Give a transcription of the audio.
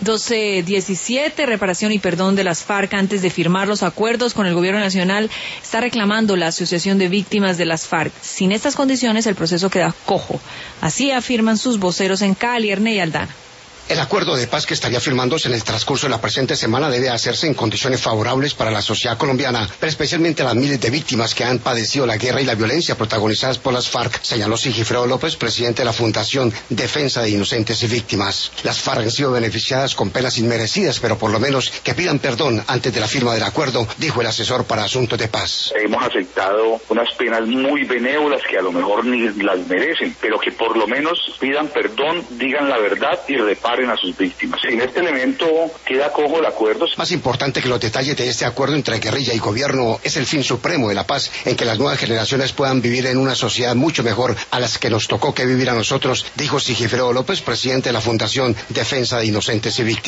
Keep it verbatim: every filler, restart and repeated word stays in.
doce diecisiete, reparación y perdón de las FARC antes de firmar los acuerdos con el gobierno nacional, está reclamando la Asociación de Víctimas de las FARC. Sin estas condiciones, el proceso queda cojo. Así afirman sus voceros en Cali, Erney Aldana. El acuerdo de paz que estaría firmándose en el transcurso de la presente semana debe hacerse en condiciones favorables para la sociedad colombiana, pero especialmente a las miles de víctimas que han padecido la guerra y la violencia protagonizadas por las FARC, señaló Sigifredo López, presidente de la Fundación Defensa de Inocentes y Víctimas. Las FARC han sido beneficiadas con penas inmerecidas, pero por lo menos que pidan perdón antes de la firma del acuerdo, dijo el asesor para asuntos de paz. Hemos aceptado unas penas muy benévolas que a lo mejor ni las merecen, pero que por lo menos pidan perdón, digan la verdad y reparen a sus víctimas. En este elemento queda cojo el acuerdo. Más importante que los detalles de este acuerdo entre guerrilla y gobierno es el fin supremo de la paz, en que las nuevas generaciones puedan vivir en una sociedad mucho mejor a las que nos tocó que vivir a nosotros, dijo Sigifredo López, presidente de la Fundación Defensa de Inocentes y Víctimas.